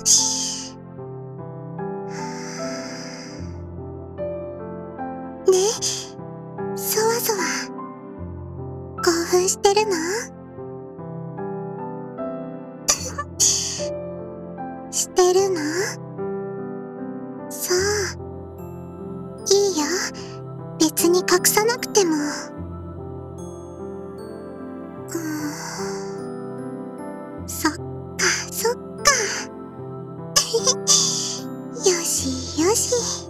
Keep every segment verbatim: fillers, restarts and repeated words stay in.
ね、そわそわ興奮してるの？してるの？そう、いいよ、別に隠さなくても。うーん、そっかそっか。よしよし。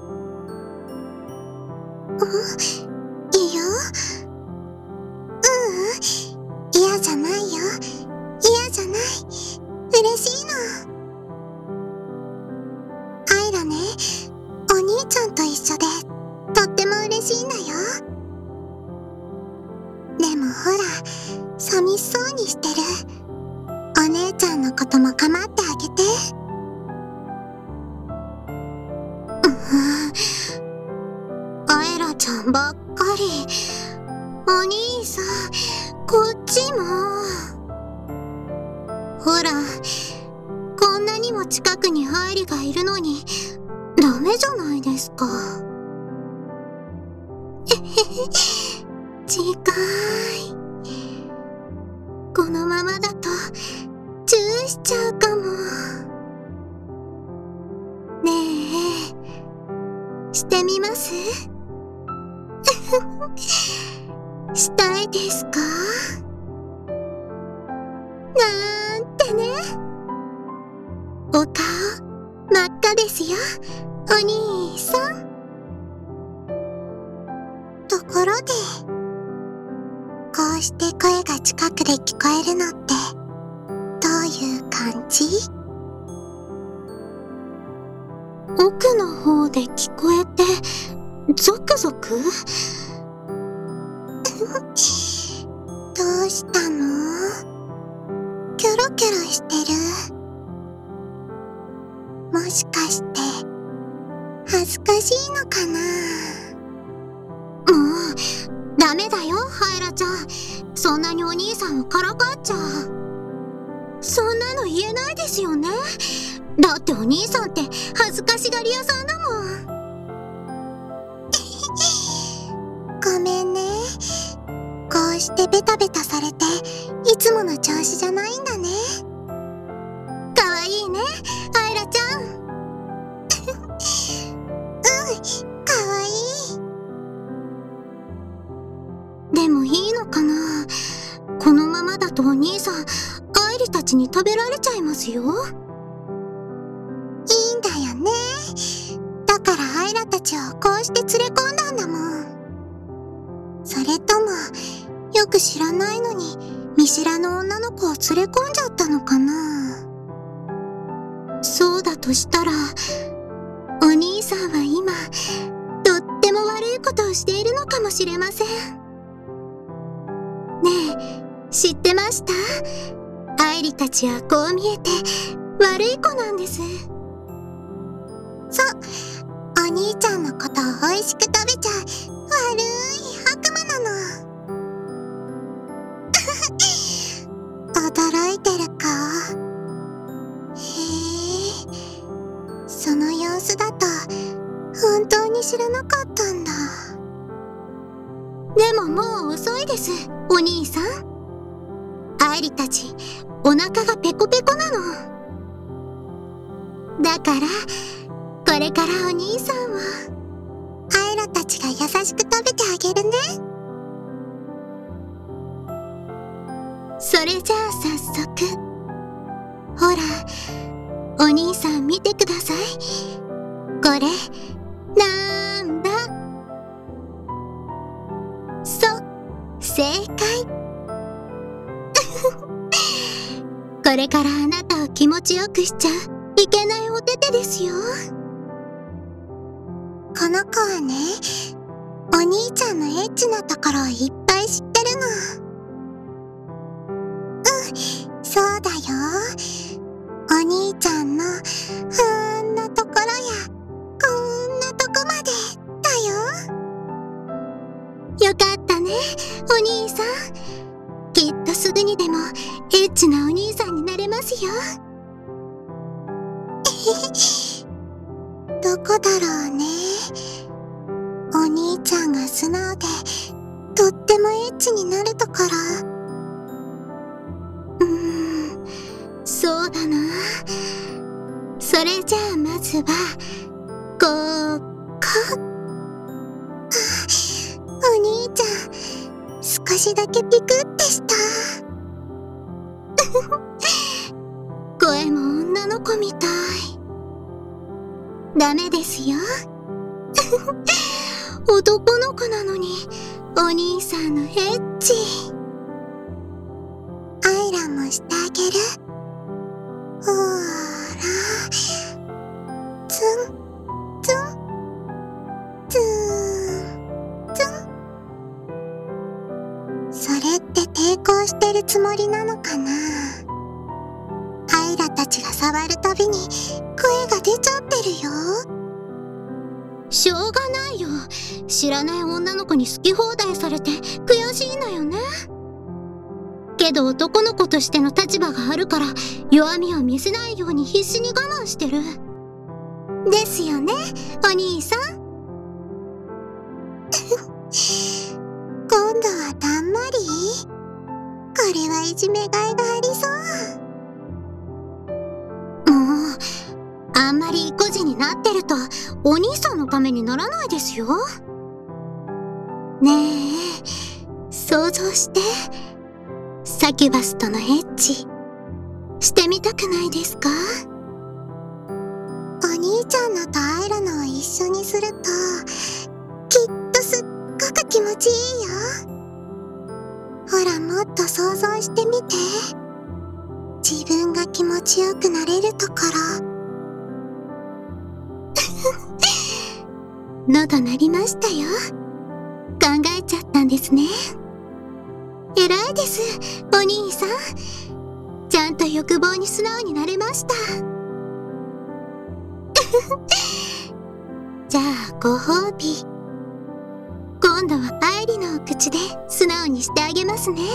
うん、いいよ。ううん、嫌じゃないよ。嫌じゃない。嬉しいの。アイラね、お兄ちゃんと一緒でとっても嬉しいんだよ。でもほら、寂しそうにしてるお姉ちゃんのことも構ってあげて。うーん、アイラちゃんばっかり。お兄さん、こっちも。ほら、こんなにも近くにアイリがいるのにダメじゃないですか。えへへ、近い。このままだとチューしちゃうかも。ねえ、してみます？したいですか？なんてね。お顔真っ赤ですよ、お兄さん。ところで、こうして声が近くで聞こえるのってどういう感じ？奥の方で聞こえてゾクゾク？どうしたの？キョロキョロしてる？もしかして恥ずかしいのかな？もうダメだよ、ハイラちゃん。そんなにお兄さんをからかっちゃう。そんなの言えないですよね。だってお兄さんって恥ずかしがり屋さんだもん。ごめんね。こうしてベタベタされていつもの調子じゃないんだね。かわいいね、アイラちゃん。うん、かわいい。でもいいのかな？このままだとお兄さん、アイリたちに食べられちゃいますよ。いいんだよね。だからアイラたちをこうして連れ込んだんだもん。それとも、よく知らないのに見知らぬ女の子を連れ込んじゃったのかな？そうだとしたら、お兄さんは今、とっても悪いことをしているのかもしれません。ねえ、知ってました？アイリたちはこう見えて悪い子なんです。そう、お兄ちゃんのことを美味しく食べちゃう悪い悪魔なの。驚いてる顔。へえ、その様子だと本当に知らなかったんだ。でももう遅いです、お兄さん。アイリたちお腹がペコペコなの。だからこれからお兄さんをアイラたちが優しく食べてあげるね。それじゃあ早速、ほら、お兄さん見てください。これなんだ？そう、正解。これからあなたを気持ちよくしちゃいけないお手手ですよ。この子はね、お兄ちゃんのエッチなところをいっぱい知ってるの。うん、そうだよ。お兄ちゃんのあんなところやこんなとこまでだよ。よかったね、お兄さん。きっとすぐにでもエッチなお兄さんになれますよ。 どこだろうね。お兄ちゃんが素直でとってもエッチになるところ。うーん、そうだな。それじゃあまずはここ。お兄ちゃん、少しだけピクってした。声も女の子みたい。ダメですよ。男の子なのにお兄さんのエッチ。アイラもしてあげる。ほーら、ツンツンツンツン。それって抵抗してるつもりなのかな。アイラたちが触るたびに声が出ちゃってるよ。しょうがないよ。知らない女の子に好き放題されて悔しいのよね。けど男の子としての立場があるから弱みを見せないように必死に我慢してる。ですよね、お兄さん。今度はたんまり。これはいじめがいがありそう。もうあんまり意固地になってるとお兄さんのためにならないですよ。ねえ、想像して。サキュバスとのエッチしてみたくないですか？お兄ちゃんのとアイラのを一緒にするときっとすっごく気持ちいいよ。ほら、もっと想像してみて。自分が気持ちよくなれるところ。喉鳴りましたよ。考えちゃったんですね。偉いです、お兄さん。ちゃんと欲望に素直になれました。じゃあご褒美。今度は愛理のお口で素直にしてあげますね。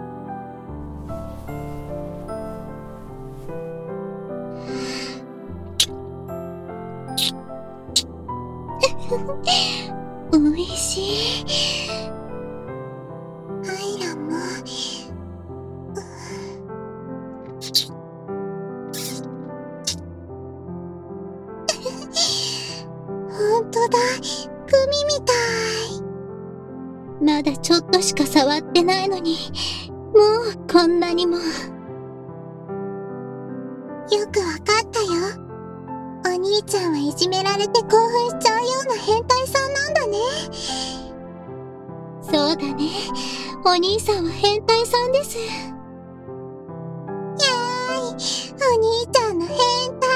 おいしい。アイラもほんとだ、グミみたい。まだちょっとしか触ってないのにもうこんなにも。よくわかったよ。お兄ちゃんはいじめられて興奮しちゃうような変態さんなんだね。そうだね、お兄さんは変態さんです。やーい、お兄ちゃんの変態。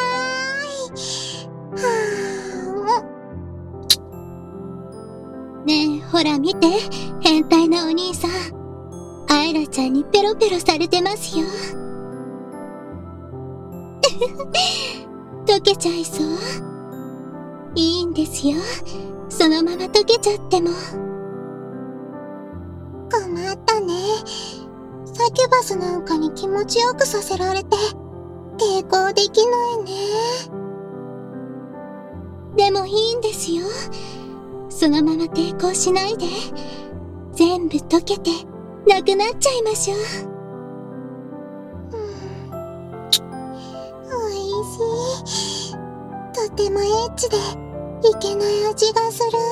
はーん。ねえ、ほら見て、変態なお兄さん。アイラちゃんにペロペロされてますよ。溶けちゃいそう。いいんですよ、そのまま溶けちゃっても。困ったね。サキュバスなんかに気持ちよくさせられて抵抗できないね。でもいいんですよ、そのまま抵抗しないで全部溶けてなくなっちゃいましょう。おいしい。とてもエッチでいけない味がする。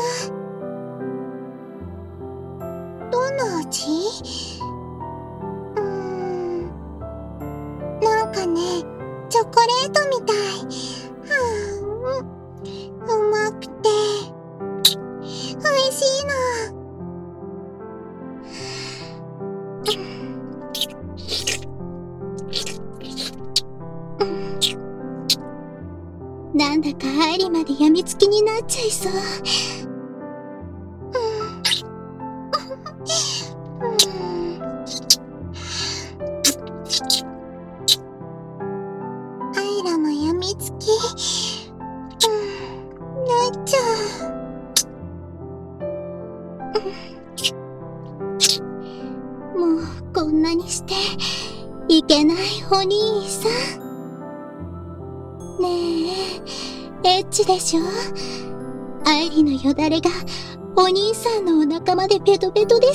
どんな味？うーん、なんかね、チョコレートみたい。はあ、うまくておいしいの。なんだか愛理までやみつきになっちゃいそう。アイラもやみつき、うん、なっちゃう。もうこんなにしていけないお兄さん。ねえ、 エッチでしょ。愛理のよだれがお兄さんのお腹までペトペトです。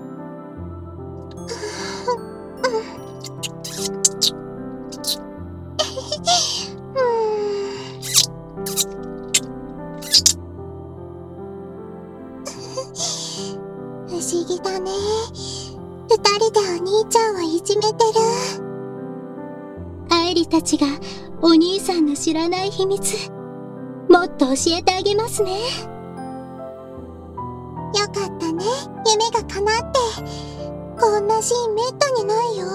不思議だね。二人でお兄ちゃんをいじめてる。愛理たちがお兄さんの知らない秘密、もっと教えてあげますね。よかったね、夢が叶って。こんなシーンめったにないよ。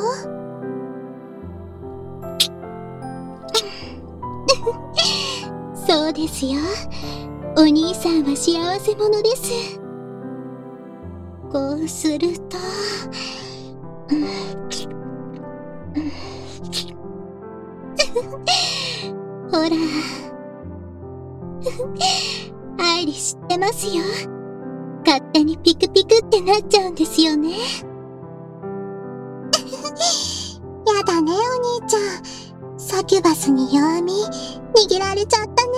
そうですよ。お兄さんは幸せ者です。こうすると、うん、ほら愛理知ってますよ。勝手にピクピクってなっちゃうんですよね。やだね、お兄ちゃん。サキュバスに弱み握られちゃったね。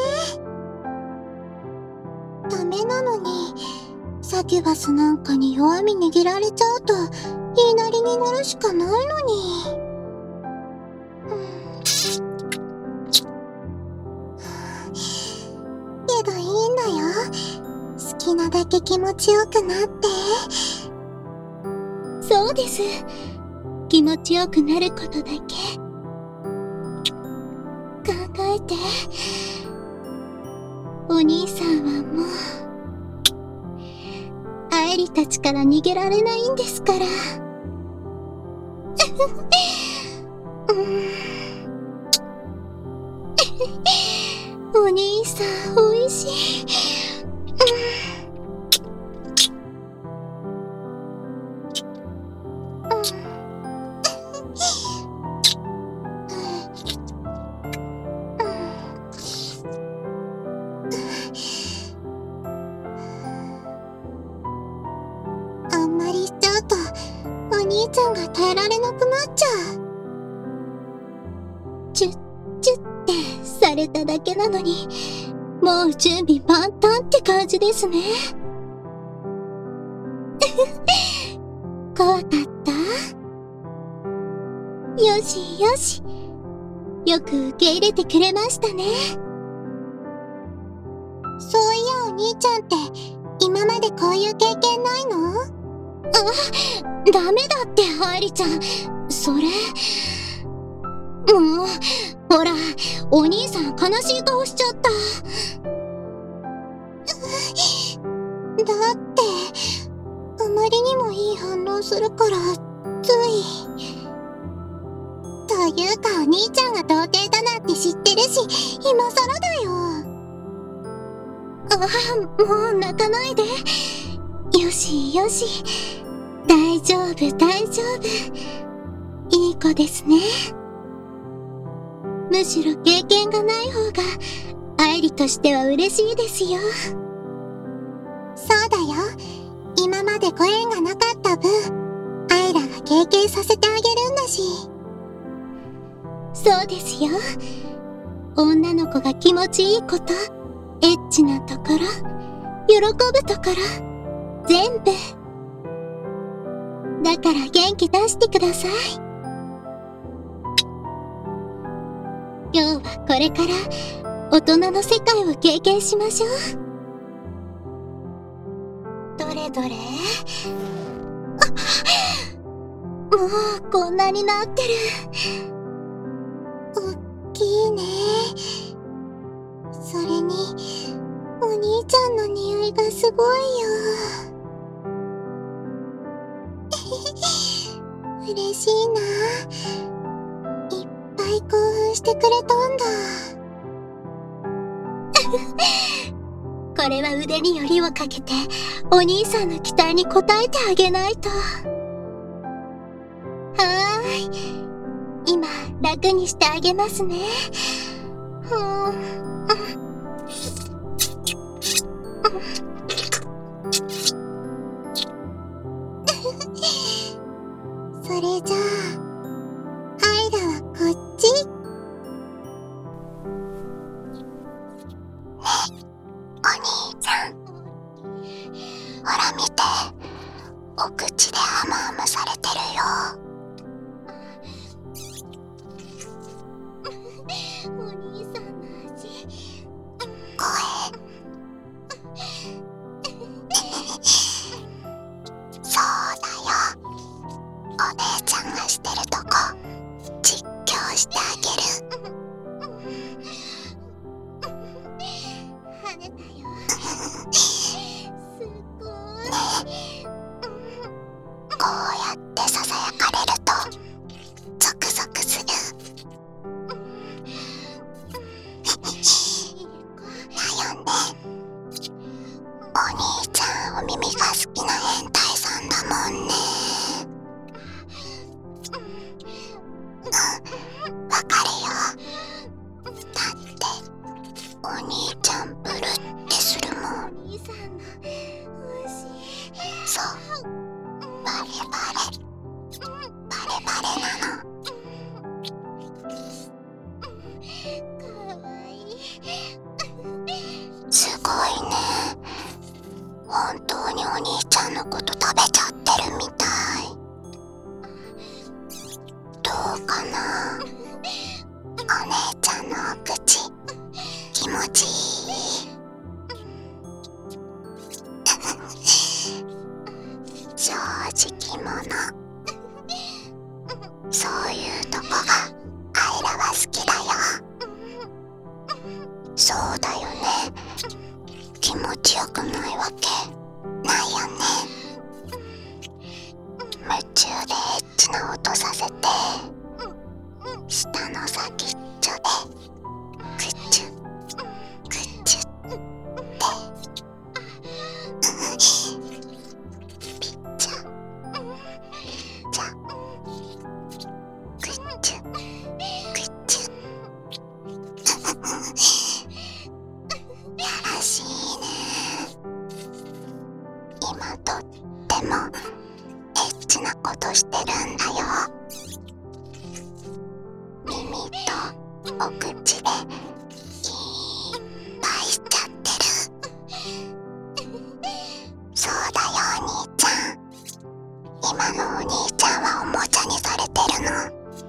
ダメなのに、サキュバスなんかに弱み握られちゃうと言いなりになるしかないのに。うん、けどいいんだよ。好きなだけ気持ちよくなって。そうです。気持ちよくなることだけ考えて。お兄さんはもう愛理たちから逃げられないんですから。お兄さんおいしい。あんまりしちゃうとお兄ちゃんが耐えられなくなっちゃう。チュッチュッってされただけなのに、もう準備万端って感じですね。怖かった？よしよし、よく受け入れてくれましたね。そういや、お兄ちゃんって今までこういう経験ないの？あ、ダメだって愛理ちゃん、それもうほら、お兄さん悲しい顔しちゃった。だってあまりにもいい反応するからつい。というか、お兄ちゃんが童貞だなんて知ってるし、今さらだよ。あ、もう泣かないで。よしよし、大丈夫大丈夫、いい子ですね。むしろ経験がない方が愛理としては嬉しいですよ。そうだよ。今までご縁がなかった分、アイラが経験させてあげるんだし。そうですよ。女の子が気持ちいいこと、エッチなところ、喜ぶところ、全部。だから元気出してください。今日はこれから大人の世界を経験しましょう。どれどれ？あ、もうこんなになってる。おっきいね。それにお兄ちゃんの匂いがすごいよ。嬉しいな。いっぱい興奮してくれたんだ。これは腕によりをかけてお兄さんの期待に応えてあげないと。はーい、今楽にしてあげますね。ふーん、それじゃあアイラはこっち。 ほら見て、お口でハムハムされてるよ。お兄さんの味、声そうだよ、お姉ちゃんがしてるとこ実況してあげる。跳ねたよ。すごい。ね、こうやってささやかれるとゾクゾクする。だよね。お兄ちゃんお耳が好きな変態さんだもんね。うん、わかるよ。だってお兄ちゃんブルってするもん。お兄さんのそう、バレバレバレバレなの。かわいい。すごいね。本当にお兄ちゃんのこと食べちゃってるみたい。どうかな、お姉ちゃんのお口気持ちいい。正直者、そういうとこがアイラは好きだよ。そうだよね、気持ちよくないわけないよね。夢中でエッチな音させて、舌の先っちょでクチュクチュってピッチャピッチャクチュクチュやらしいね。今とってもエッチなことしてるんだよ。耳とお口でいっぱいしちゃってる。そうだよお兄ちゃん、今のお兄ちゃんはおもちゃにされてるの。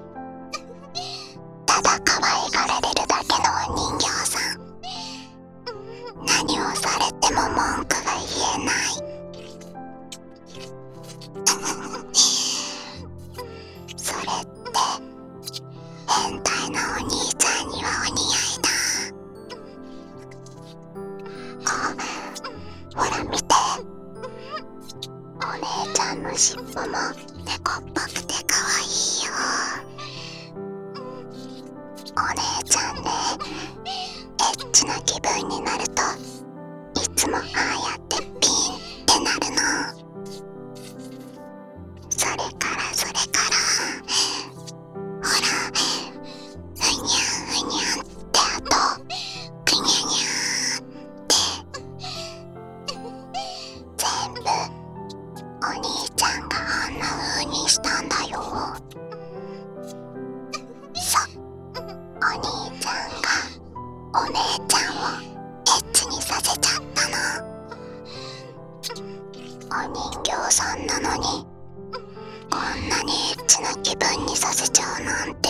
ただ可愛がられるだけのお人形さん。何をされても文句が言えない。それって変態なお兄ちゃんにはお似合いだ。あ、ほら見て、お姉ちゃんの尻尾も猫っぽくて可愛いよ。お姉ちゃんね、エッチな気分になるといつもああやってピンってなるの。それからそれからほら、ふにゃんふにゃんってあとくにゃにゃーって全部お兄ちゃんがあんな風にしたんだよ。そう、お兄ちゃんがお姉ちゃんをエッチにさせちゃったの。お人形さんなのにこんなにエッチな気分にさせちゃうなんて。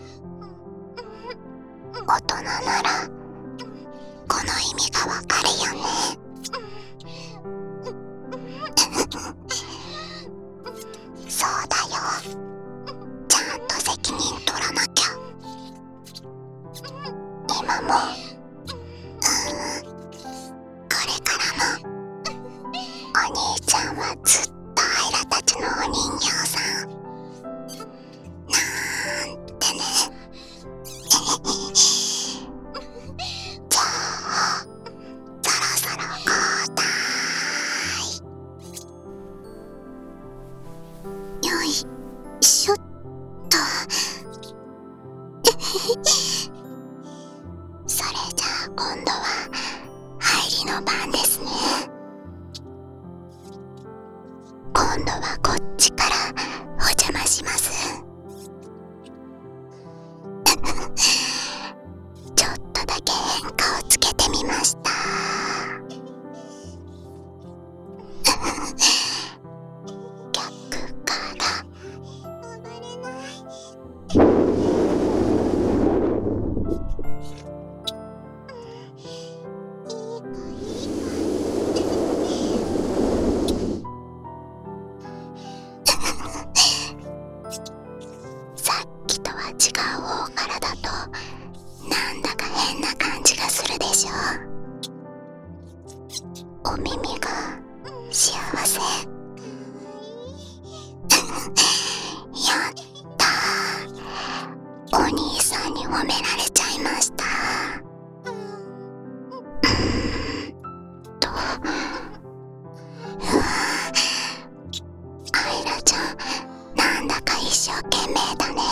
大人ならこの意味がわかるよね。そうだよ、ちゃんと責任取らなきゃ。今も、うーん、これからもお兄ちゃんはずっとアイラたちのお人形さんなんてね。じゃあそろそろ交代。よいしょっと。それじゃあ今度は入りの番ですね。今度はこっちからお邪魔します。ちょっとだけ変化をつけてみました。 められちゃいました。うーんと、うわぁ、アイラちゃん、なんだか一生懸命だね。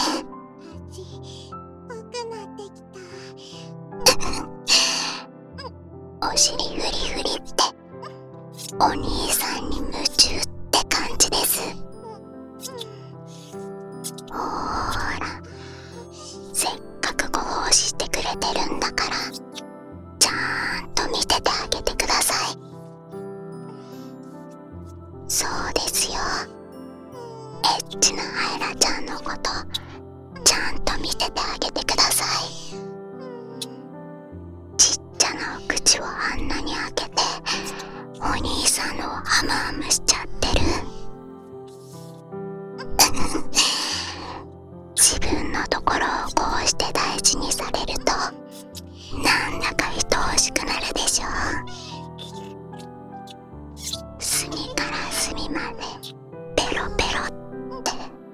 お尻フリフリってお兄さんに夢中って感じです。ほーら、せっかくご奉仕してくれてるんだからちゃんと見ててあげてください。そうですよ、エッチなアイラちゃんのことちゃんと見ててあげてください。ちっちゃなお口をあんなに開けてお兄さんのをハムハムしちゃってる。自分のところをこうして大事にされるとなんだか愛おしくなるでしょう。隅から隅までペロペロって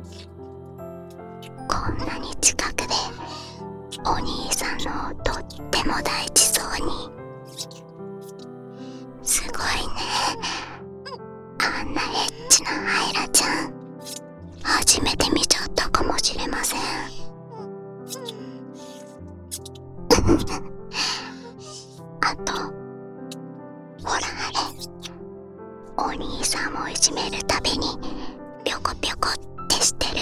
こんなに近くでお兄さんのをとっても大事そうに。すごいね、あんなエッチなアイラちゃん初めて見ちゃったかもしれません。あと、ほらあれ、お兄さんをいじめるたびにぴょこぴょこってしてる。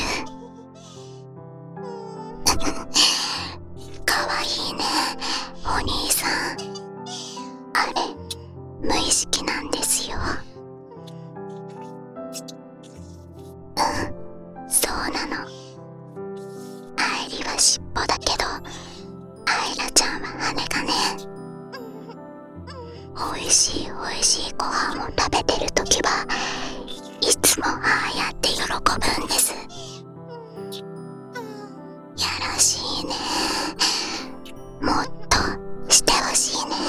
かわいいね、お兄さん。あれ、無意識なんですよ。うん、そうなの。アイリは尻尾だけどアイラちゃんは羽がね。おいしいおいしいご飯を食べてるときはいつもああやって喜ぶんです。やらしいね、もっとしてほしいね。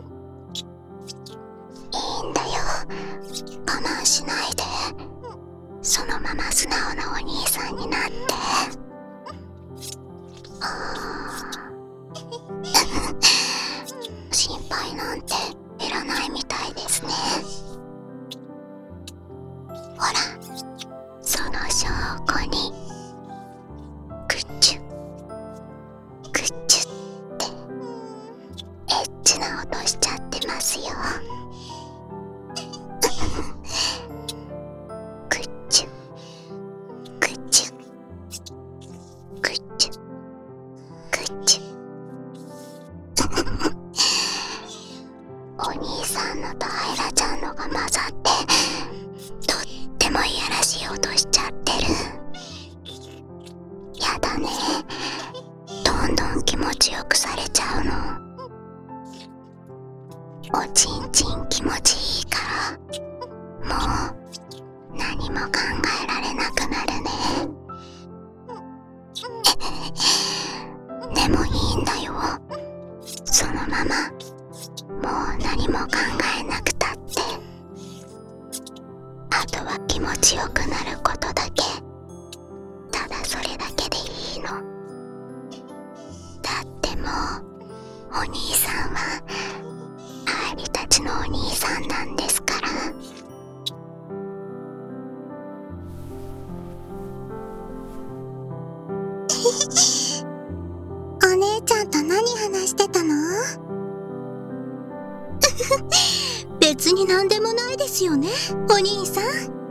いいんだよ、我慢しないでそのまま素直なお兄さんになって。あ心配なんていらないみたいですね。ほら、その証拠にクッチュクッチュってエッチな音しちゃってますよ。クッチュクッチュクッチュクッチュお兄さんのとアイラちゃんのが混ざってとってもいやらしい音しちゃってる。やだね、どんどん気持ちよくされちゃうの。おちんちん気持ちいいからもう何も考えられなくなるね。でもいいんだよ、そのままもう何も考えなくたって。あとは気持ちよくなることだけ、ただそれだけでいいの。だってもうお兄さんはアイリたちのお兄さんなんですから。お姉ちゃんと何話してたの？別になんでもないですよね、お兄さん。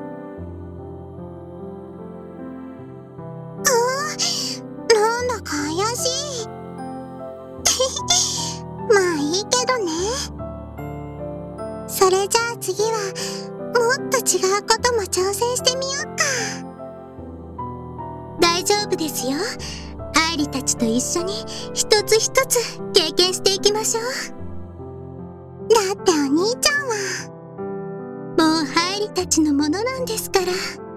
あー、なんだか怪しい。まあいいけどね。それじゃあ次はもっと違うことも挑戦してみようか。大丈夫ですよ、アイリたちと一緒に一つ一つ経験していきましょう。だってお兄ちゃんはもうアイリたちのものなんですから。